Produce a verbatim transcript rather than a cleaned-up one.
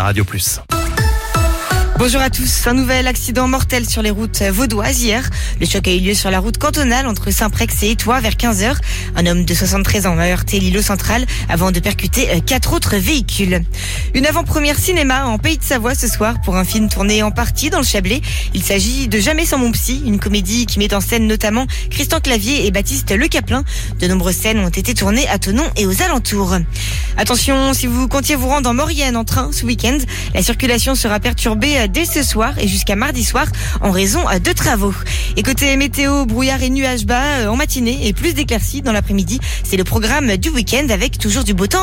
Radio Plus. Bonjour à tous. Un nouvel accident mortel sur les routes vaudoises hier. Le choc a eu lieu sur la route cantonale entre Saint-Prex et Étoile vers quinze heures. Un homme de soixante-treize ans a heurté l'îlot central avant de percuter quatre autres véhicules. Une avant-première cinéma en Pays de Savoie ce soir pour un film tourné en partie dans le Chablais. Il s'agit de Jamais sans mon psy, une comédie qui met en scène notamment Christian Clavier et Baptiste Le Caplin. De nombreuses scènes ont été tournées à Thonon et aux alentours. Attention, si vous comptiez vous rendre en Maurienne en train ce week-end, la circulation sera perturbée dès ce soir et jusqu'à mardi soir en raison de travaux. Et côté météo, brouillard et nuages bas en matinée et plus d'éclaircies dans l'après-midi. C'est le programme du week-end avec toujours du beau temps.